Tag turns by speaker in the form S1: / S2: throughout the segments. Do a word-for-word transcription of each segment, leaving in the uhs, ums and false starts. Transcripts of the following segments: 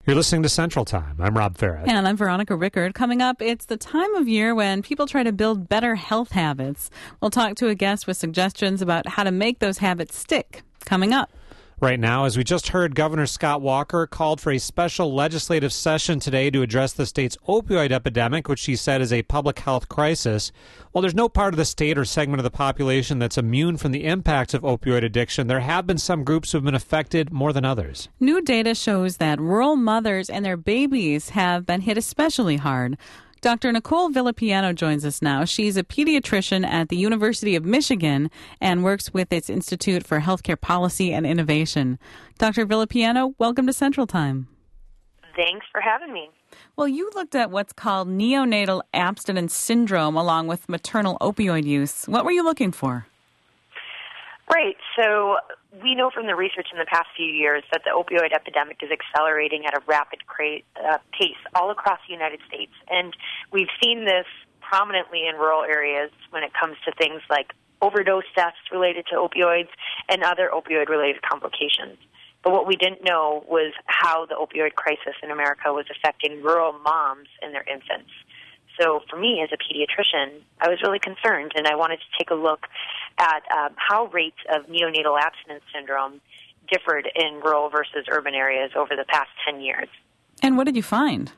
S1: You're listening to Central Time. I'm Rob Ferret.
S2: And I'm Veronica Rickard. Coming up, it's the time of year when people try to build better health habits. We'll talk to a guest with suggestions about how to make those habits stick. Coming up.
S1: Right now, as we just heard, Governor Scott Walker called for a special legislative session today to address the state's opioid epidemic, which she said is a public health crisis. While there's no part of the state or segment of the population that's immune from the impacts of opioid addiction, there have been some groups who have been affected more than others.
S2: New data shows that rural mothers and their babies have been hit especially hard. Doctor Nicole Villapiano joins us now. She's a pediatrician at the University of Michigan and works with its Institute for Healthcare Policy and Innovation. Doctor Villapiano, welcome to Central Time.
S3: Thanks for having me.
S2: Well, you looked at what's called neonatal abstinence syndrome along with maternal opioid use. What were you looking for?
S3: Right. So we know from the research in the past few years that the opioid epidemic is accelerating at a rapid cra- uh, pace all across the United States. And we've seen this prominently in rural areas when it comes to things like overdose deaths related to opioids and other opioid-related complications. But what we didn't know was how the opioid crisis in America was affecting rural moms and their infants. So for me as a pediatrician, I was really concerned, and I wanted to take a look at um, how rates of neonatal abstinence syndrome differed in rural versus urban areas over the past ten years.
S2: And what did you find?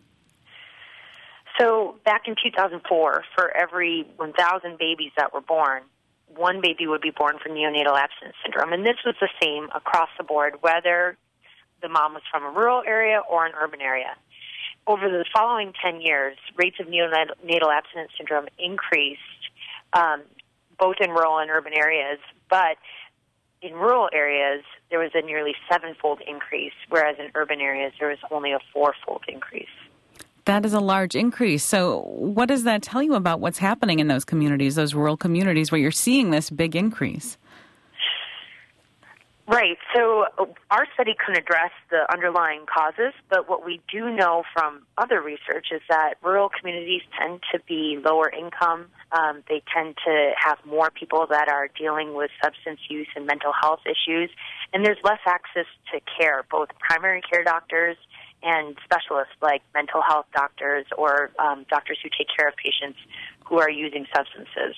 S3: So back in two thousand four, for every one thousand babies that were born, one baby would be born for neonatal abstinence syndrome. And this was the same across the board, whether the mom was from a rural area or an urban area. Over the following ten years, rates of neonatal abstinence syndrome increased um, both in rural and urban areas, but in rural areas, there was a nearly seven-fold increase, whereas in urban areas, there was only a four-fold increase.
S2: That is a large increase. So what does that tell you about what's happening in those communities, those rural communities where you're seeing this big increase?
S3: Right. So our study couldn't address the underlying causes, but what we do know from other research is that rural communities tend to be lower income. Um, they tend to have more people that are dealing with substance use and mental health issues, and there's less access to care, both primary care doctors and specialists like mental health doctors or um, doctors who take care of patients who are using substances.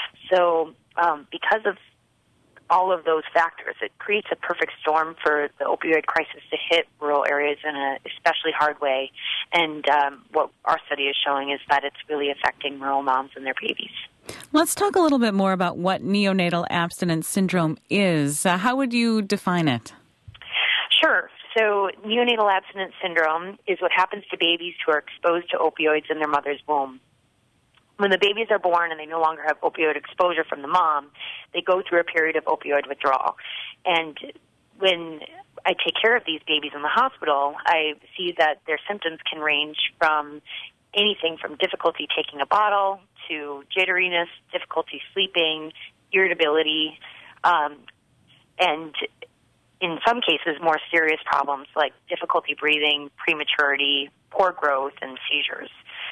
S3: So um, because of all of those factors, it creates a perfect storm for the opioid crisis to hit rural areas in an especially hard way. And um, what our study is showing is that it's really affecting rural moms and their babies.
S2: Let's talk a little bit more about what neonatal abstinence syndrome is. Uh, how would you define it?
S3: Sure. So neonatal abstinence syndrome is what happens to babies who are exposed to opioids in their mother's womb. When the babies are born and they no longer have opioid exposure from the mom, they go through a period of opioid withdrawal. And when I take care of these babies in the hospital, I see that their symptoms can range from anything from difficulty taking a bottle to jitteriness, difficulty sleeping, irritability, um, and in some cases more serious problems like difficulty breathing, prematurity, poor growth, and seizures.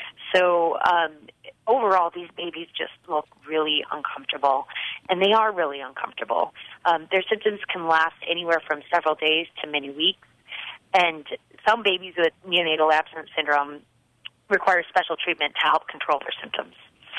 S3: So um, overall, these babies just look really uncomfortable, and they are really uncomfortable. Um, their symptoms can last anywhere from several days to many weeks, and some babies with neonatal abstinence syndrome require special treatment to help control their symptoms.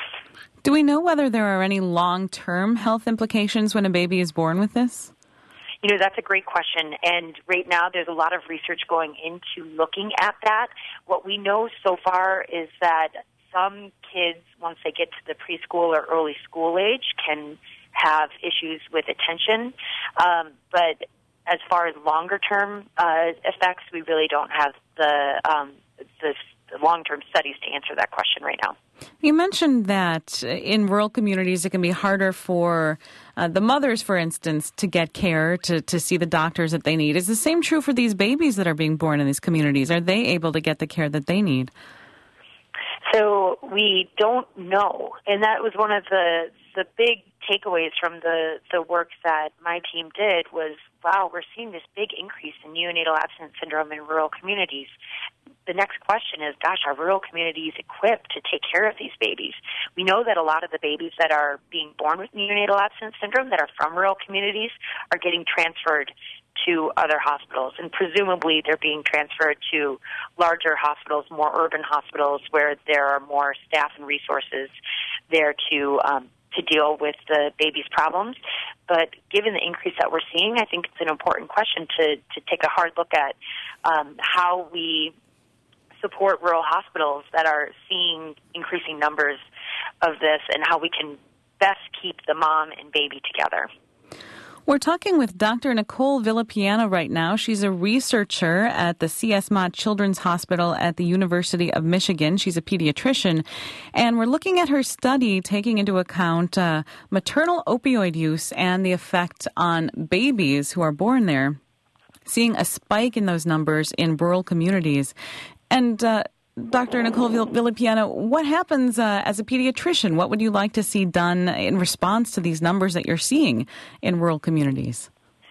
S2: Do we know whether there are any long-term health implications when a baby is born with this?
S3: You know, that's a great question, and right now there's a lot of research going into looking at that. What we know so far is that some kids, once they get to the preschool or early school age, can have issues with attention, um, but as far as longer-term uh, effects, we really don't have the, um, the long-term studies to answer that question right now.
S2: You mentioned that in rural communities it can be harder for uh, the mothers, for instance, to get care, to, to see the doctors that they need. Is the same true for these babies that are being born in these communities? Are they able to get the care that they need?
S3: So we don't know, and that was one of the the big takeaways from the, the work that my team did was, wow, we're seeing this big increase in neonatal abstinence syndrome in rural communities. The next question is, gosh, are rural communities equipped to take care of these babies? We know that a lot of the babies that are being born with neonatal abstinence syndrome that are from rural communities are getting transferred to other hospitals, and presumably they're being transferred to larger hospitals, more urban hospitals, where there are more staff and resources there to um, to deal with the baby's problems. But given the increase that we're seeing, I think it's an important question to, to take a hard look at um, how we support rural hospitals that are seeing increasing numbers of this, and how we can best keep the mom and baby together.
S2: We're talking with Doctor Nicole Villapiano right now. She's a researcher at the C S Mott Children's Hospital at the University of Michigan. She's a pediatrician, and we're looking at her study taking into account uh, maternal opioid use and the effect on babies who are born there, seeing a spike in those numbers in rural communities. And uh, Doctor Nicole Villapiano, what happens uh, as a pediatrician? What would you like to see done in response to these numbers that you're seeing in rural communities?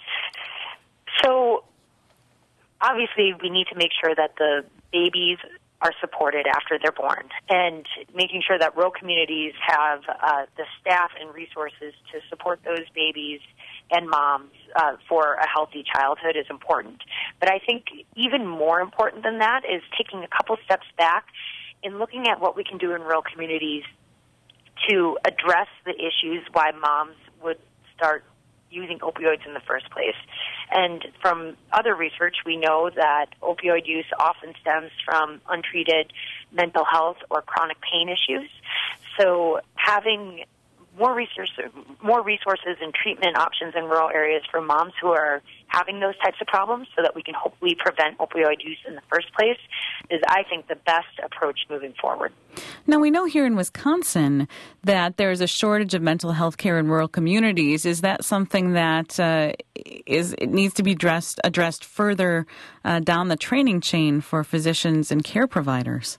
S3: So, obviously, we need to make sure that the babies are supported after they're born, and making sure that rural communities have uh, the staff and resources to support those babies and moms uh, for a healthy childhood is important. But I think even more important than that is taking a couple steps back and looking at what we can do in rural communities to address the issues why moms would start using opioids in the first place. And from other research, we know that opioid use often stems from untreated mental health or chronic pain issues. So having more resources, more resources and treatment options in rural areas for moms who are having those types of problems, so that we can hopefully prevent opioid use in the first place, is, I think, the best approach moving forward.
S2: Now, we know here in Wisconsin that there is a shortage of mental health care in rural communities. Is that something that uh, is it needs to be addressed, addressed further uh, down the training chain for physicians and care providers?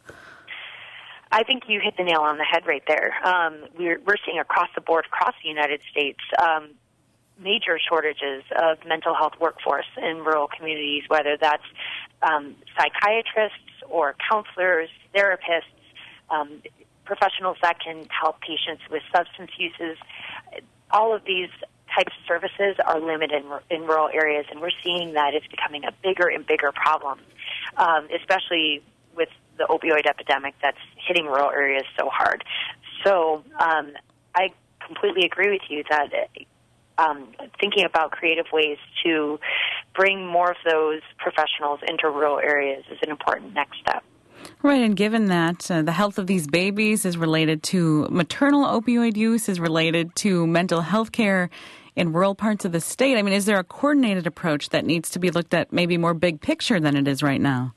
S3: I think you hit the nail on the head right there. Um, we're, we're seeing across the board, across the United States, um, major shortages of mental health workforce in rural communities, whether that's um, psychiatrists or counselors, therapists, um, professionals that can help patients with substance uses. All of these types of services are limited in, in rural areas, and we're seeing that it's becoming a bigger and bigger problem, um, especially with the opioid epidemic that's hitting rural areas so hard. So um, I completely agree with you that um, thinking about creative ways to bring more of those professionals into rural areas is an important next step.
S2: Right, and given that uh, the health of these babies is related to maternal opioid use, is related to mental health care in rural parts of the state, I mean, is there a coordinated approach that needs to be looked at maybe more big picture than it is right now?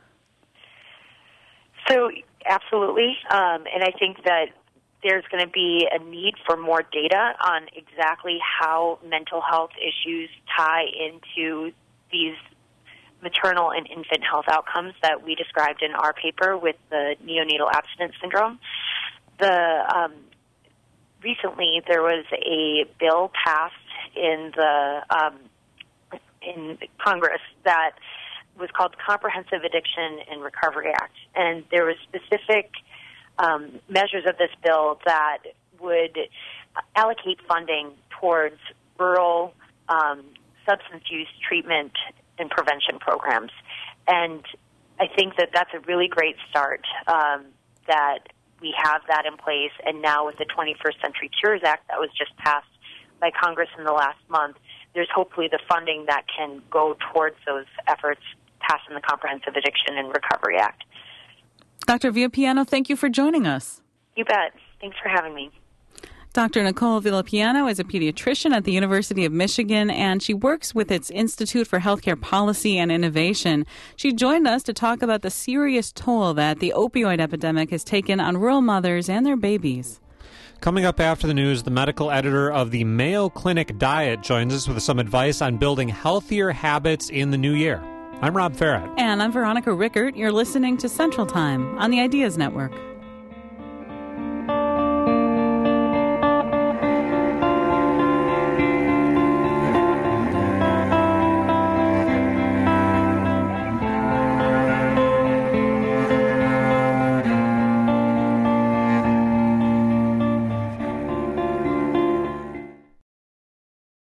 S3: So, absolutely, um, and I think that there's going to be a need for more data on exactly how mental health issues tie into these maternal and infant health outcomes that we described in our paper with the neonatal abstinence syndrome. The um, recently there was a bill passed in the um, in Congress that was called the Comprehensive Addiction and Recovery Act, and there were specific um, measures of this bill that would allocate funding towards rural um, substance use treatment and prevention programs. And I think that that's a really great start, um, that we have that in place, and now with the twenty-first Century Cures Act that was just passed by Congress in the last month, there's hopefully the funding that can go towards those efforts passed in the Comprehensive Addiction and Recovery Act.
S2: Doctor Villapiano, thank you for joining us.
S3: You bet. Thanks for having me.
S2: Doctor Nicole Villapiano is a pediatrician at the University of Michigan, and she works with its Institute for Healthcare Policy and Innovation. She joined us to talk about the serious toll that the opioid epidemic has taken on rural mothers and their babies.
S1: Coming up after the news, the medical editor of the Mayo Clinic Diet joins us with some advice on building healthier habits in the new year. I'm Rob Farrett.
S2: And I'm Veronica Rickert. You're listening to Central Time on the Ideas Network.